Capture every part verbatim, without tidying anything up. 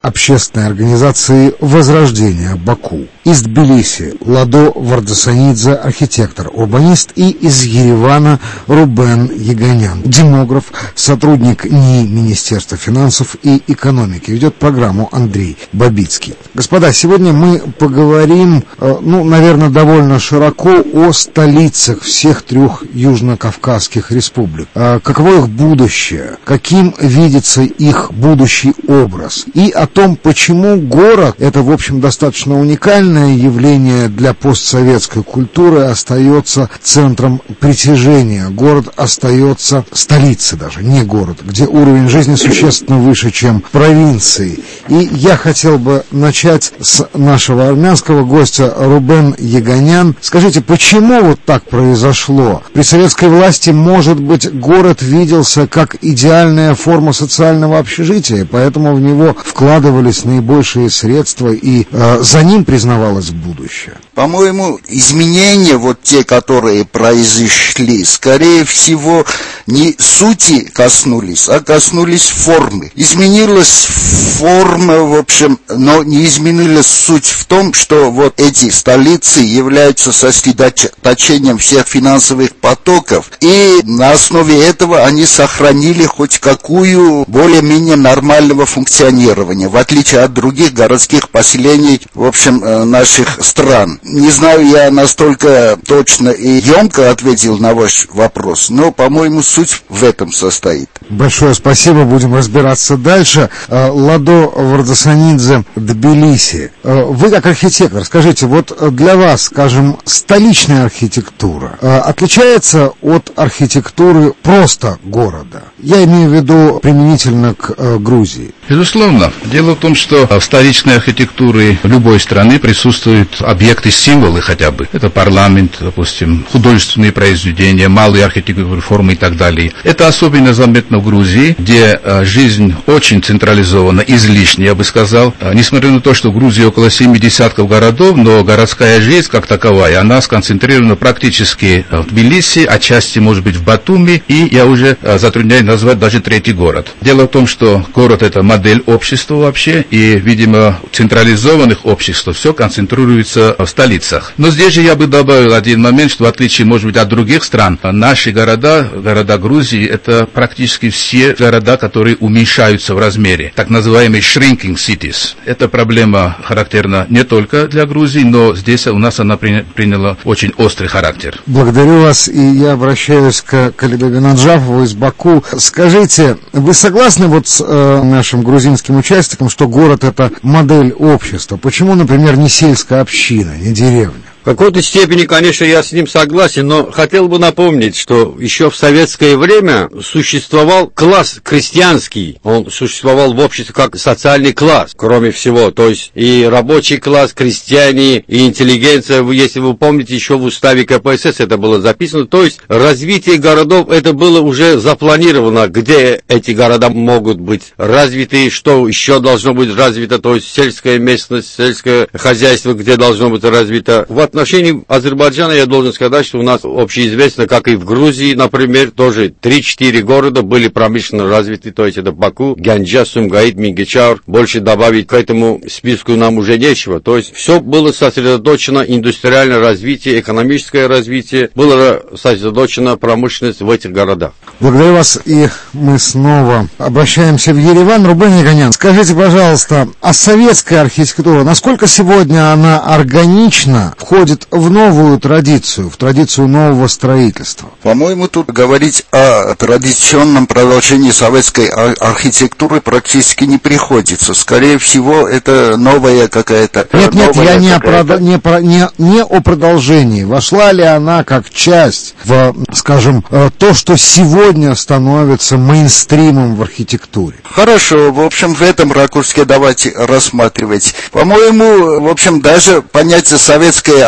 общественной организации «Возрождение Баку». Из Тбилиси Ладо Вардасанидзе, архитектор, урбанист, и из Еревана Рубен Яганян, демограф, сотрудник НИИ Министерства финансов и экономики. Ведет программу Андрей Бабицкий. Господа, сегодня мы поговорим, ну, наверное, довольно широко о столицах всех трех южно-кавказских республик. Каково их будущее, каким видится их будущий образ, и о том, почему город, это, в общем, достаточно уникальное явление для постсоветской культуры, остается центром притяжения. Город остается столицей даже, не город, где уровень жизни существенно выше, чем в провинции. И я хотел бы начать с нашего армянского гостя Рубен Яганян. Скажите, почему вот так произошло? При советской власти, может быть, город виделся как идеальная форма социального общежития, поэтому в него вкладывались наибольшие средства, и э, за ним признавалось будущее. По-моему, изменения, вот те, которые произошли, скорее всего, не сути коснулись, а коснулись формы. Изменилась форма, в общем, но не изменилась суть в том, что вот эти столицы являются сосредоточением всех финансовых потоков, и на основе этого они сохранили хоть какую более-менее нормального функционирования, в отличие от других городских поселений, в общем, наших стран. Не знаю, я настолько точно и емко ответил на ваш вопрос, но, по-моему, суть в этом состоит. Большое спасибо, будем разбираться дальше. Ладо Вардасанидзе, Тбилиси. Вы как архитектор, скажите, вот для вас, скажем, столичная архитектура отличается от архитектуры просто города? Я имею в виду применительно к Грузии. Безусловно. Дело в том, что в столичной архитектуре любой страны присутствуют объекты, символы хотя бы. Это парламент, допустим, художественные произведения, малые архитектурные формы и так далее. Это особенно заметно в Грузии, где жизнь очень централизована, излишне, я бы сказал. Несмотря на то, что в Грузии около семи десятков городов, но городская жизнь как таковая, она сконцентрирована практически в Тбилиси, отчасти, может быть, в Батуми, и я уже затрудняюсь назвать даже третий город. Дело в том, что город — это модель общества вообще, и, видимо, централизованных обществ все концентрируется в столицах. Но здесь же я бы добавил один момент, что в отличие, может быть, от других стран, наши города, города Грузии, это практически все города, которые уменьшаются в размере, так называемые shrinking cities. Эта проблема характерна не только для Грузии, но здесь у нас она приняла очень острый характер. Благодарю вас, и я обращаюсь к Калиду Наджафову из Баку. Скажите, вы согласны вот с э, нашим грузинским участником, что город — это модель общества? Почему, например, не сельская община, не деревня? В какой-то степени, конечно, я с ним согласен, но хотел бы напомнить, что еще в советское время существовал класс крестьянский. Он существовал в обществе как социальный класс, кроме всего. То есть и рабочий класс, крестьяне, и интеллигенция. Если вы помните, еще в уставе ка пэ эс эс это было записано. То есть развитие городов, это было уже запланировано, где эти города могут быть развиты, что еще должно быть развито. То есть сельская местность, сельское хозяйство, где должно быть развито. В отношении Азербайджана я должен сказать, что у нас общеизвестно, как и в Грузии, например, тоже три-четыре города были промышленно развиты, то есть это Баку, Гянджа, Сумгаит, Мингичаур. Больше добавить к этому списку нам уже нечего. То есть все было сосредоточено, индустриальное развитие, экономическое развитие, было сосредоточено промышленность в этих городах. Благодарю вас, и мы снова обращаемся в Ереван. Рубен Яганян, скажите, пожалуйста, а советская архитектура, насколько сегодня она органична, входит в новую традицию, в традицию нового строительства? По-моему, тут говорить о традиционном продолжении советской архитектуры практически не приходится. Скорее всего, это новая какая-то... Нет, нет, я не о, прод... не, про... не, не о продолжении. Вошла ли она как часть в, скажем, то, что сегодня становится мейнстримом в архитектуре? Хорошо, в общем, в этом ракурсе давайте рассматривать. По-моему, в общем, даже понятие советская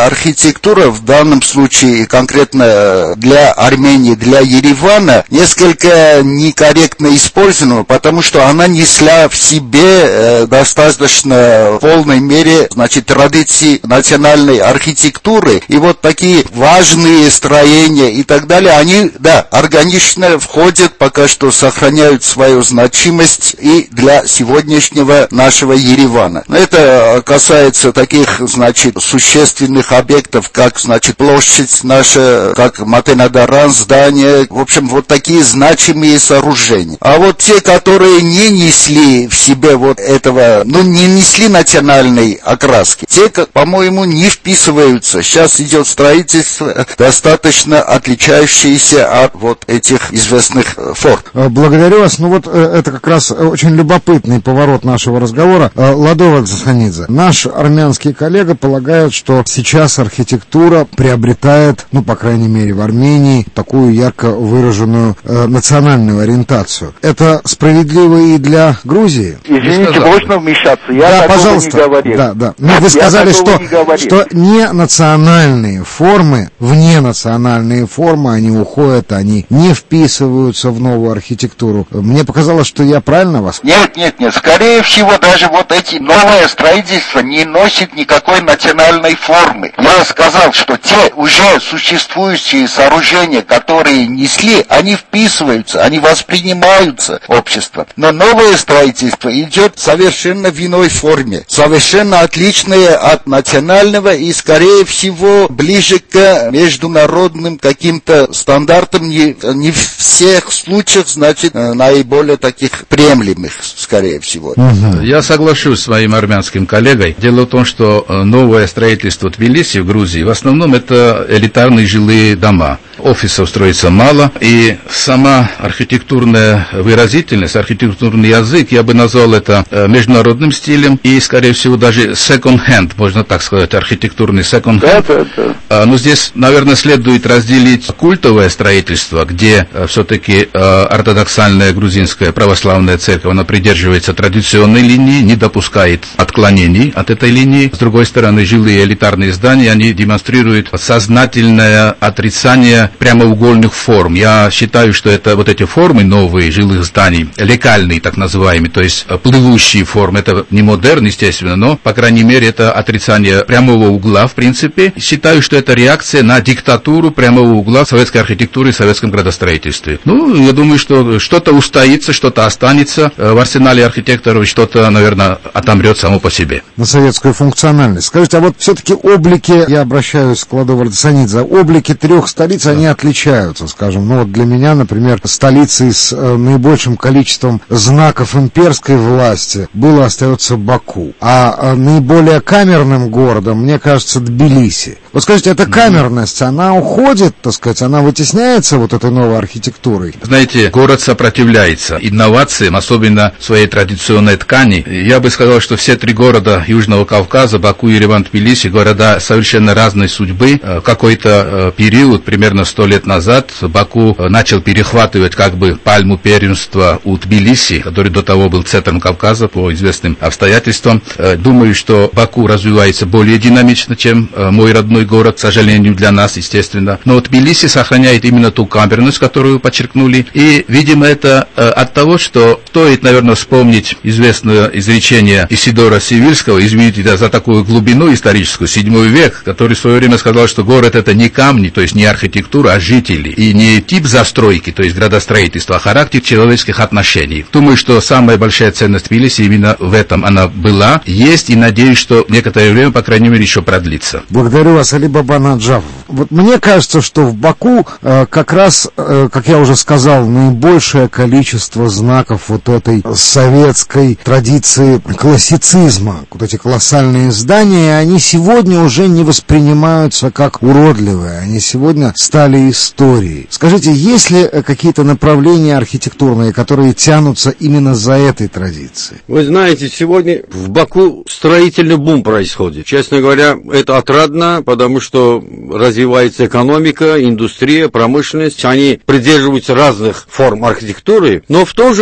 национальная архитектура в данном случае, конкретно для Армении, для Еревана, несколько некорректно использована, потому что она несла в себе достаточно в полной мере, значит, традиции национальной архитектуры. И вот такие важные строения и так далее, они, да, органично входят, пока что сохраняют свою значимость и для сегодняшнего нашего Еревана. Это касается таких, значит, существенных объектов, как, значит, площадь наша, как Матенадаран, здание, в общем, вот такие значимые сооружения. А вот те, которые не несли в себе вот этого, ну, не несли национальной окраски, те, по-моему, не вписываются. Сейчас идет строительство, достаточно отличающееся от вот этих известных форм. Благодарю вас. Ну вот это как раз очень любопытный поворот нашего разговора. Ладо Вардасанидзе, наш армянский коллега полагает, что сейчас архитектура приобретает, ну, по крайней мере, в Армении, такую ярко выраженную э, национальную ориентацию. Это справедливо и для Грузии? Извините, можно вмешаться? Я да, такого пожалуйста. не говорил. Да, да. Но вы сказали, что, не что не национальные формы, вне национальные формы, они уходят, они не вписываются в новую архитектуру. Мне показалось, что я правильно вас... Нет, нет, нет. Скорее всего, даже вот эти новые строительства не носят никакой национальной формы. Я сказал, что те уже существующие сооружения, которые несли, они вписываются, они воспринимаются обществом. Но новое строительство идет совершенно в иной форме, совершенно отличное от национального и, скорее всего, ближе к международным каким-то стандартам, не, не в всех случаях, значит, наиболее таких приемлемых, скорее всего. Угу. Я соглашусь с моим армянским коллегой. Дело в том, что новое строительство в Тбилиси, в Грузии, в основном это элитарные жилые дома. Офисов строится мало, и сама архитектурная выразительность, архитектурный язык, я бы назвал это международным стилем, и, скорее всего, даже second-hand, можно так сказать, архитектурный second-hand. Да, да, да. Но здесь, наверное, следует разделить культовое строительство, где все-таки ортодоксальная грузинская православная церковь, она придерживается традиционной линии, не допускает отклонений от этой линии. С другой стороны, жилые элитарные здания, они демонстрируют сознательное отрицание прямоугольных форм. Я считаю, что это вот эти формы новые жилых зданий, лекальные так называемые, то есть плывущие формы, это не модерн, естественно, но, по крайней мере, это отрицание прямого угла, в принципе. Считаю, что это реакция на диктатуру прямого угла советской архитектуры и советском градостроительстве. Ну, я думаю, что что-то устоится, что-то останется в арсенале архитекторов, что-то, наверное, отомрет само по себе. На советскую функциональность. Скажите, а вот все-таки облики, я обращаюсь к Ладо Вардасанидзе, облики трех столиц, они отличаются, скажем. Ну вот для меня, например, столицей с э, наибольшим количеством знаков имперской власти было, остается Баку. А э, наиболее камерным городом, мне кажется, Тбилиси. Вот скажите, эта камерность, она уходит, так сказать, она вытесняется вот этой новой архитектурой? Знаете, город сопротивляется инновациям, особенно своей традиционной ткани. Я бы сказал, что все три города Южного Кавказа, Баку, Ереван, Тбилиси, города совершенно разной судьбы. В какой-то период, примерно сто лет назад, Баку начал перехватывать как бы пальму первенства у Тбилиси, который до того был центром Кавказа по известным обстоятельствам. Думаю, что Баку развивается более динамично, чем мой родной город, к сожалению, для нас, естественно. Но Тбилиси сохраняет именно ту камерность, которую подчеркнули. И, видимо, это от того, что стоит, наверное, вспомнить известное изречение Исидора Сивильского, извините да, за такую глубину историческую, седьмой век, который в свое время сказал, что город это не камни, то есть не архитектура, а жители. И не тип застройки, то есть градостроительства, а характер человеческих отношений. Думаю, что самая большая ценность Тбилиси именно в этом она была, есть, и надеюсь, что некоторое время, по крайней мере, еще продлится. Благодарю вас, Али Баба Наджафов. Вот мне кажется, что в Баку э, как раз, э, как я уже сказал, наибольшее количество знаков вот этой советской традиции классицизма. Вот эти колоссальные здания, они сегодня уже не воспринимаются как уродливые, они сегодня стали историей. Скажите, есть ли какие-то направления архитектурные, которые тянутся именно за этой традицией? Вы знаете, сегодня в Баку строительный бум происходит. Честно говоря, это отрадно, потому что развивается экономика, индустрия, промышленность. Они придерживаются разных форм архитектуры, но в то же время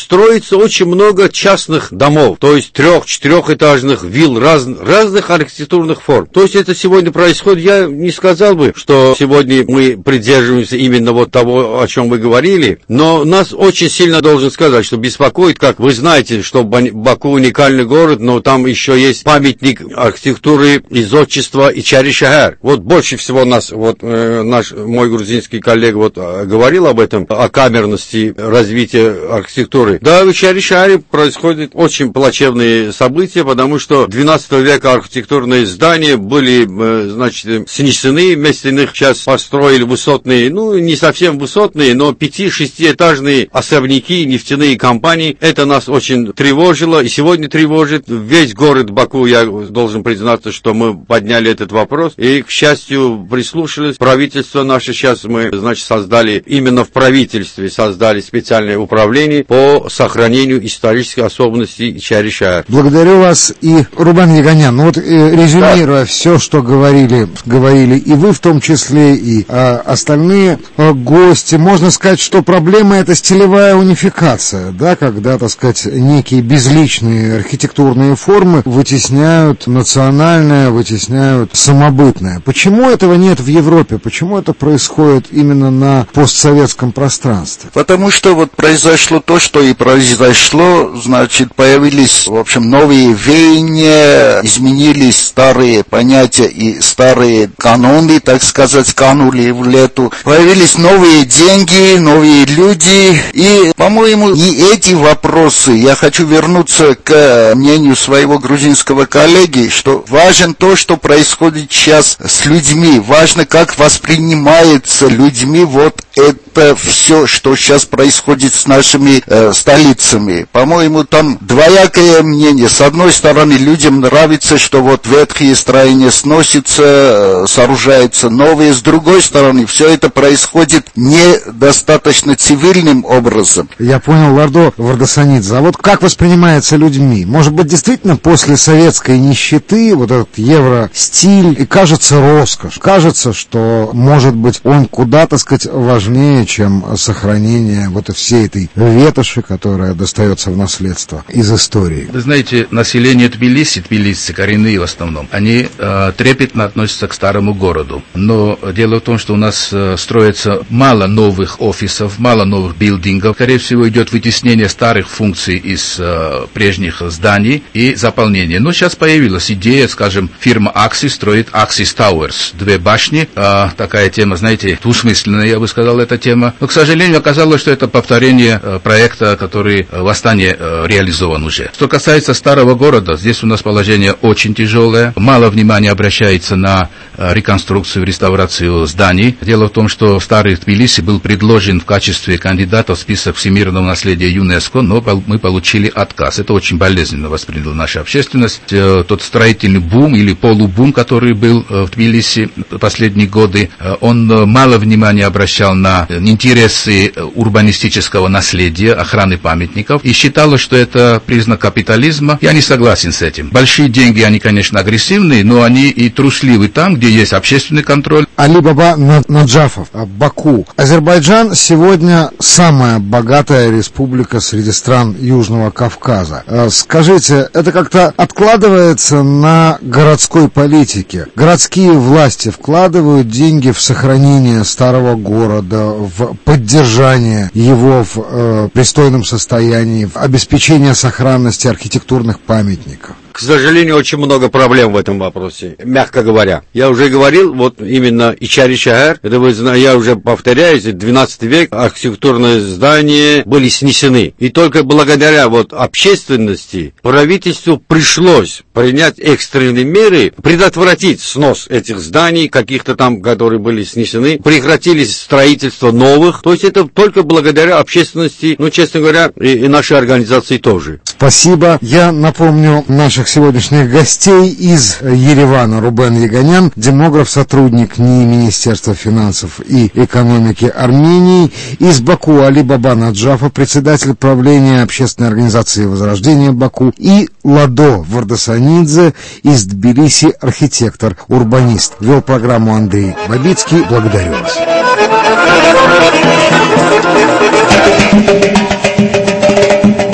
строится очень много частных домов, то есть трех-четырехэтажных вилл раз, разных архитектурных форм. То есть это сегодня происходит. Я не сказал бы, что сегодня мы придерживаемся именно вот того, о чем вы говорили, но нас очень сильно, должен сказать, что беспокоит, как вы знаете, что Баку уникальный город, но там еще есть памятник архитектуры и зодчества Ичари-Шахар. Вот больше всего нас, вот э, наш, мой грузинский коллега вот говорил об этом, о камерности развития архитектуры. Да, в Ичари-Шахаре происходят очень плачевные события, потому что двенадцатого века архитектурные здания были, э, значит, снесены, вместо них сейчас построили высотные, ну, не совсем высотные, но пяти-шестиэтажные особняки, нефтяные компании. Это нас очень тревожило и сегодня тревожит. Весь город Баку, я должен признаться, что мы подняли этот вопрос и, к счастью, прислушались. Правительство наше сейчас мы, значит, создали, именно в правительстве создали специальное управление по сохранению исторических особенностей Ичари-Шахар. Благодарю вас. И, Рубен Яганян, ну вот, резюмируя да. все, что говорили, говорили и вы в том числе, и а, остальные а, гости, можно сказать, что проблема — это стилевая унификация, да, когда, так сказать, некие безличные архитектурные формы вытесняют национальное, вытесняют самобытное. Почему этого нет в Европе? Почему это происходит именно на постсоветском пространстве? Потому что вот произошло то, что и произошло, значит, появились, в общем, новые веяния, изменились старые понятия и старые каноны, так сказать, канули в лету. Появились новые деньги, новые люди, и, по-моему, не эти вопросы. Я хочу вернуться к мнению своего грузинского коллеги, что важно то, что происходит сейчас с людьми, важно, как воспринимается людьми вот это все, что сейчас происходит с нашими э, столицами. По-моему, там двоякое мнение. С одной стороны, людям нравится, что вот ветхие строения сносятся, э, сооружаются новые. С другой стороны, все это происходит недостаточно цивильным образом. Я понял, Лардо Вардасанидзе. А вот как воспринимается людьми? Может быть, действительно, после советской нищеты вот этот евростиль и кажется роскошь. Кажется, что, может быть, он куда, так сказать, важнее, чем сохранение вот всей этой ветоши, которая достается в наследство из истории. Вы знаете, население Тбилиси, тбилисцы, коренные в основном, они э, трепетно относятся к старому городу. Но дело в том, что у нас э, строится мало новых офисов, мало новых билдингов. Скорее всего, идет вытеснение старых функций из э, прежних зданий и заполнение. Но сейчас появилась идея, скажем, фирма Axis строит Axis Towers, две башни. Э, такая тема, знаете, двусмысленная, я бы сказал, эта тема. Но, к сожалению, оказалось, что это повторение э, проекта, который э, в Астане э, реализован уже. Что касается старого города, здесь у нас положение очень тяжелое. Мало внимания обращается на э, реконструкцию, реставрацию зданий. Дело в том, что старый Тбилиси был предложен в качестве кандидата в список всемирного наследия ЮНЕСКО, но мы получили отказ. Это очень болезненно восприняла наша общественность. Э, тот строительный бум или полубум, который был э, в Тбилиси последние годы, э, он э, мало внимания обращал на интересы урбанистического наследия, охраны памятников, и считалось, что это признак капитализма. Я не согласен с этим. Большие деньги, они, конечно, агрессивные, но они и трусливы там, где есть общественный контроль. Али Баба Наджафов, Баку. Азербайджан сегодня самая богатая республика среди стран Южного Кавказа. Скажите, это как-то откладывается на городской политике? Городские власти вкладывают деньги в сохранение старого города, в поддержание его в э, пристойном состоянии, в обеспечение сохранности архитектурных памятников? К сожалению, очень много проблем в этом вопросе, мягко говоря. Я уже говорил, вот именно Ичари-Шахар, это вы знаете, я уже повторяюсь, двенадцатый век, архитектурные здания были снесены. И только благодаря вот общественности правительству пришлось принять экстренные меры, предотвратить снос этих зданий, каких-то там, которые были снесены, прекратились строительство новых. То есть это только благодаря общественности, ну, честно говоря, и, и нашей организации тоже. Спасибо. Я напомню наших сегодняшних гостей из Еревана. Рубен Яганян, демограф, сотрудник НИИ Министерства финансов и экономики Армении. Из Баку Али Баба Наджафов, председатель правления общественной организации «Возрождение Баку». И Ладо Вардасанидзе из Тбилиси, архитектор, урбанист. Вел программу Андрей Бабицкий. Благодарю вас.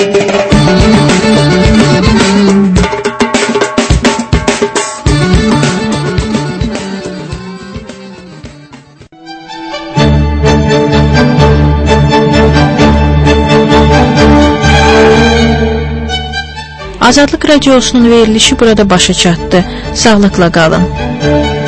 Azadlıq radiosunun verilişi burada başa çatdı. Sağlıqla qalın.